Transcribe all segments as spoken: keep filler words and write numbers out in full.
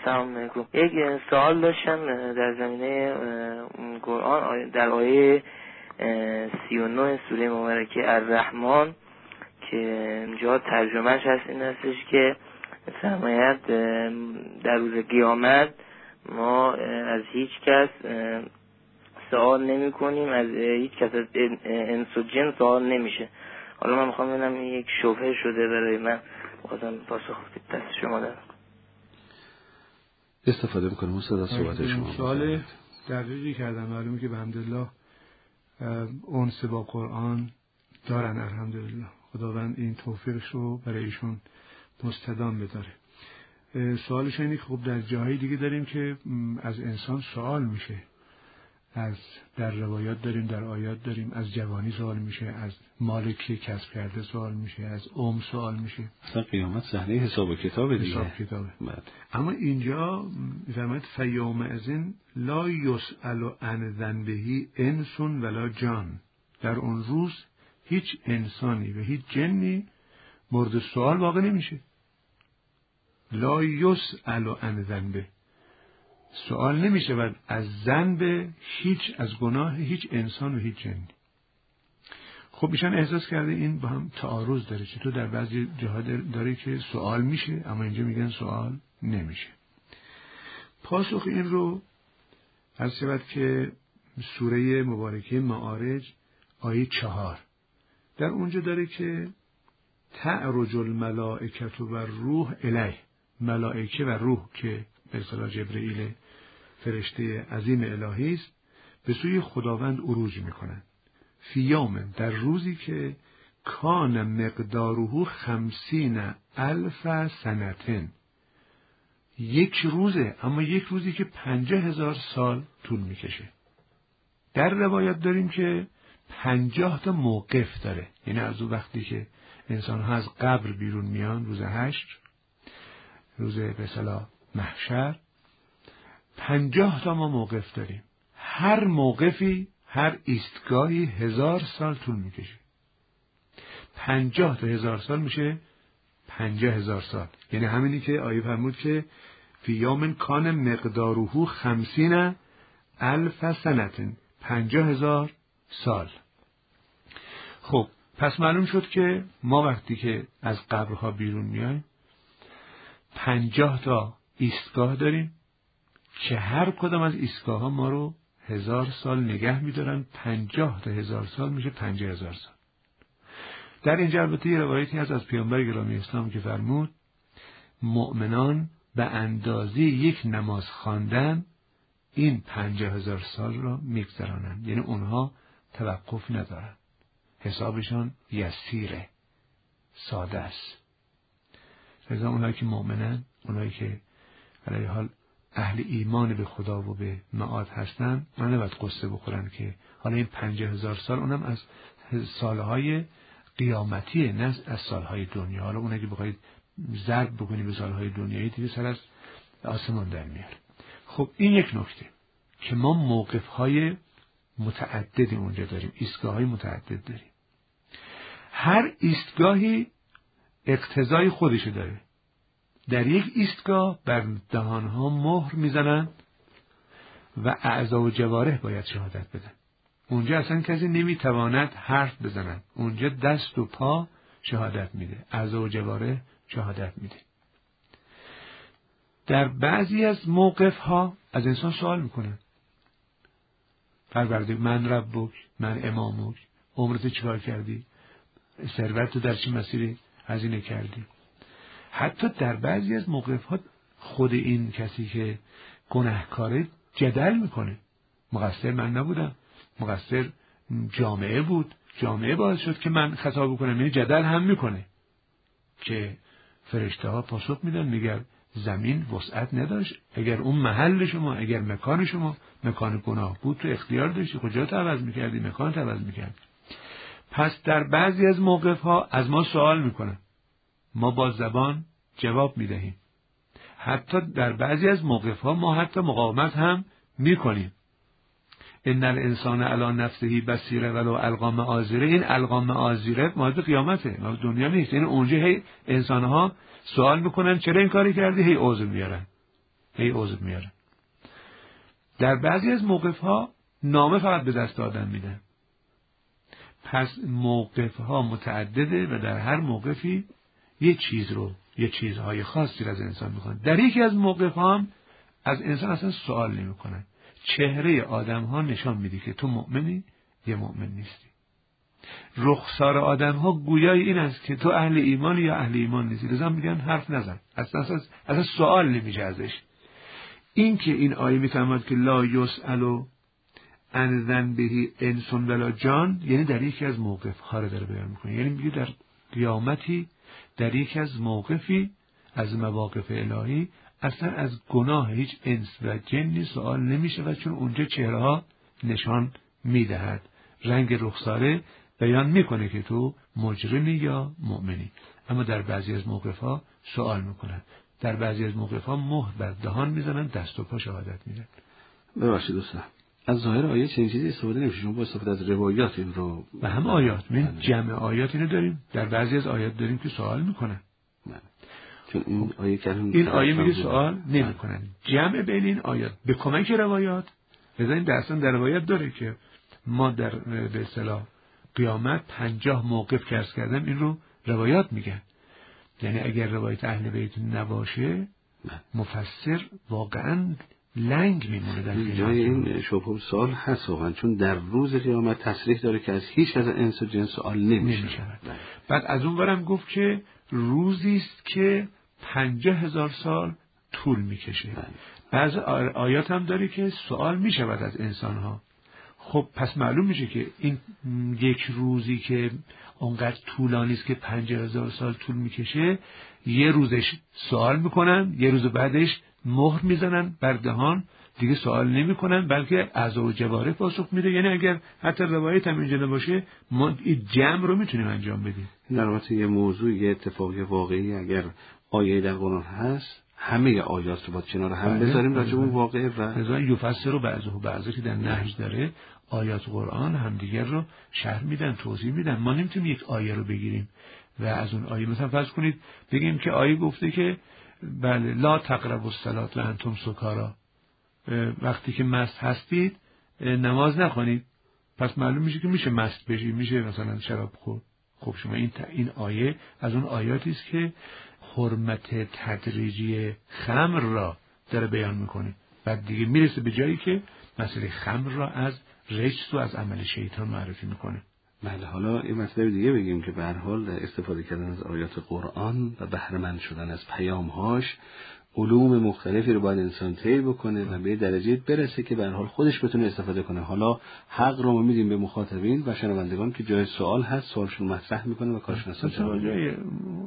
سلام علیکم. یک سوال داشتم در زمینه قرآن، در آیه سی و نه سوره مبارکه الرحمن که اینجا ترجمهش هست این هستش که فرماید در روز قیامت ما از هیچ کس سوال نمی کنیم، از هیچ کس از انس و جن سوال نمیشه. حالا من میخوام ببینم یک شبهه شده برای من، بخواستم پاسخ دست شما دارم استفاده میکنم استاد از صحبت شما. سوال دقیقی کردم، معلومه که الحمدلله انس با قرآن دارن، الحمدلله خداوند این توفیقش رو برای ایشون مستدام بداره. سوالش اینه که خب در جاهای دیگه داریم که از انسان سوال میشه، از در روایات داریم، در آیات داریم، از جوانی سوال میشه، از مالکی کسب کرده سوال میشه، از عمر سوال میشه. اصلا قیامت صحنه حساب و کتاب دیگه. حساب کتابه. اما اینجا فرماید فیوم ازین لا یسأل عن ذنبه انس ولا جان. در اون روز هیچ انسانی و هیچ جنی مورد سوال واقع نمیشه. لا یسأل عن ذنبه، سوال نمیشه و از ذنب هیچ، از گناه هیچ انسان و هیچ جنی. خب ایشان احساس کرده این با هم تعارض داره، چطور در بعضی جاها داره که سوال میشه اما اینجا میگن سوال نمیشه. پاسخ این رو از شود که سوره مبارکه معارج آیه چهار در اونجا داره که تعرج الملائکه و روح الیه، ملائکه و روح که به اصطلاح جبرئیل فرشته عظیم الهی است به سوی خداوند عروج میکنند. فی یوم، در روزی که کان مقداره خمسین الف سنتن، یک روزه اما یک روزی که پنجاه هزار سال طول میکشه. در روایت داریم که پنجاه تا موقف داره، یعنی از اون وقتی که انسان ها از قبر بیرون میان روز حشر، روز به اصطلاح محشر، پنجاه تا ما موقف داریم. هر موقفی، هر ایستگاهی هزار سال طول میکشه. پنجاه تا هزار سال میشه پنجاه هزار سال، یعنی همینی که آیه فرمود که فی یوم کان مقداره خمسین الف سنتن، پنجاه هزار سال. خب پس معلوم شد که ما وقتی که از قبرها بیرون میایم پنجاه تا ایستگاه داریم که هر کدام از ایستگاه ها ما رو هزار سال نگه میدارن. پنجاه تا هزار سال میشه پنجاه هزار سال. در اینجا البته یه روایتی هست از پیامبر گرامی اسلام که فرمود مؤمنان به اندازه یک نماز خواندن این پنجاه هزار سال را میگذرانند، یعنی اونها توقف ندارن، حسابشان یسیره، ساده است. لذا اونهایی که مؤمنن، اونهایی که علیه حال اهل ایمان به خدا و به معاد هستن، من نباید قصه بخورن که حالا این پنجاه هزار سال اونم از سالهای قیامتیه، نه از سالهای دنیا. حالا اونایی که بخواید ضرب بکنی به سالهای دنیایی دیگه سر از آسمان در میاره. خب این یک نکته که ما موقفهای متعددی اونجا داریم، ایستگاه‌های متعدد داریم. هر ایستگاهی اقتضای خودشه داره. در یک ایستگاه بر دهانها مهر میزنن و اعضا و جوارح باید شهادت بدن. اونجا اصلا کسی نمیتواند حرف بزنن، اونجا دست و پا شهادت میده، اعضا و جوارح شهادت میده. در بعضی از موقف ها از انسان سوال میکنن، پروردگار من ربک، من امامک، عمرت چیکار کردی، ثروت در چه مسیری هزینه کردی. حتی در بعضی از موقف ها خود این کسی که گناهکاره جدل میکنه، مقصر من نبودم، مقصر جامعه بود، جامعه باعث شد که من خطا بکنم. یعنی جدل هم میکنه که فرشته ها پاسخ میدن، میگن زمین وسعت نداشت، اگر اون محل شما، اگر مکان شما مکان گناه بود تو اختیار داشتی، کجا تو عوض میکردی، مکان تو عوض میکردی. پس در بعضی از موقف ها از ما سوال میکنن، ما با زبان جواب میدهیم. حتی در بعضی از موقف ها ما حتی مقاومت هم میکنیم. ان الانسان علی نفسه بصیره ولو القا معاذیره. این القا معاذیره مورد قیامته، مورد دنیا نیست. یعنی اونجا هی انسان ها سوال میکنن چرا این کاری کردی، هی عذر میارن. هی عذر میاره. در بعضی از موقف‌ها نامه فقط به دست آدم میدن. پس موقف‌ها متعدده و در هر موقفی یه چیز رو، یه چیزهای خاصی رو از انسان میخوان. در یکی از موقف‌ها هم از انسان اصلا سوال نمیکنن. چهره آدم‌ها نشان میده که تو مؤمنی یا مؤمن نیستی. رخسار آدم‌ها گویای این است که تو اهل ایمانی یا اهل ایمان نیستی. لذا میگن حرف نزن. اصلا اصلا, اصلا سوال نمیشه ازش. این که این آیه میفهمد که لا یسأل عن ذنبه انس ولا جان، یعنی در یکی از موقف‌ها رو داره بیان میکنه. یعنی میگه در قیامتی، در یکی از موقفی از مواقف الهی اصلا از گناه هیچ انس و جنی سوال نمیشه و چون اونجا چهره ها نشان میدهد، رنگ رخساره بیان میکنه که تو مجرمی یا مؤمنی. اما در بعضی از موقف‌ها سوال میکنن، در بعضی از موقف‌ها مهر بر دهان میزنن، دست و پا شهادت میدن. ببخشید دوستان، از ظاهر آیه چنین چیزی استفاده نمیشه، شما با استفاده از روایات این رو و هم آیات، من جمع آیات اینو داریم، در بعضی از آیات داریم که سوال میکنن. نه. چون این آیه کردن این آیه میگه سوال نمیکنن. جمع بین این آیات به کمک روایات، لذا این درسان در روایت داره که ما در به اصطلاح قیامت پنجاه موقف که عرض کردم این رو روایات میگن. یعنی اگر روایت اهل بیت نباشه مفسر واقعا لنگ میمونه. در جای این شبه سوال هست واقعا، چون در روز قیامت تصریح داره که از هیچ از انس و جن سوال نمیشه. بعد از اون ورم گفت که روزی است که پنجاه هزار سال طول میکشه. بعض آیات هم داره که سوال میشود از انسان ها. خب پس معلوم میشه که این یک روزی که اونقدر طولانی است که پنجاه هزار سال طول میکشه، یه روزش سوال میکنن، یه روز بعدش مهر میزنن بر دهان، دیگه سوال نمیکنن بلکه اعضا و جوارح پاسخ میده. یعنی اگر حتی روایت هم اینجا باشه ما این جمع رو میتونیم انجام بدیم. در واقع یه موضوع، یه اتفاقی واقعی اگر آیه در قرآن هست، همه آیات رو باید کنار هم بذاریم راجع به اون واقعه و رضا یفسر بعضه و بعضه که در نهج داره آیات قرآن همدیگر رو شرح میدن، توضیح میدن. ما نمیتونیم یک آیه رو بگیریم و از اون آیه مثلا فرض کنید بگیم که آیه گفته که بله لا تقربوا الصلاة و انتم سکارا، وقتی که مست هستید نماز نخوانید. پس معلوم میشه که میشه مست بشی، میشه مثلا شراب خورد. خب شما این این آیه از اون آیاتی است که حرمت تدریجی خمر را داره بیان میکنه. بعد دیگه میرسه به جایی که مسئله خمر را از رجس و از عمل شیطان معرفی میکنه. بله، حالا این مسئله دیگه بگیم که به هر حال استفاده کردن از آیات قرآن و بهره مند شدن از پیام‌هاش علوم مختلفی رو باید انسان طی بکنه و به درجه برسه که به هر حال خودش بتونه استفاده کنه. حالا حق رو ما میدیم به مخاطبین و شنوندگان که جای سوال هست سوالشون مطرح میکنه و کارشون اصلا جواب جای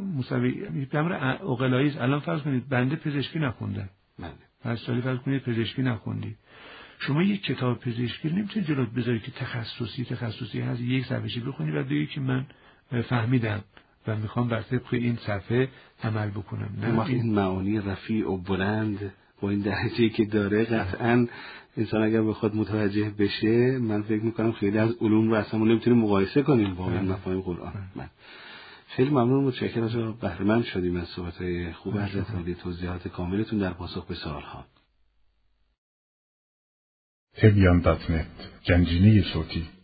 مساوی امر عقلایی است. الان فرض کنید بنده پزشکی نخوندم، بله، پس سالی فرض کنید پزشکی نخوندی، شما یک کتاب پزشکی نمیتونید جلوت بذاری که تخصصی تخصصی هست یک صفحه‌ای بخونی و بگی که من فهمیدم و میخوام بر طبق این صفحه عمل بکنم. نه، این معانی رفیع و بلند با این درجه‌ای که داره قطعاً انسان اگر بخواد متوجه بشه، من فکر میکنم خیلی از علوم رو اصلا نمیتونیم مقایسه کنیم با این مفاهیم قرآن. من خیلی ممنون، متشکرم از بهره مند شدیم از صحبت‌های خوب حضرت عالی، توضیحات کاملتون در پاسخ به سوال‌ها. تبیان دات نت، گنجینه صوتی.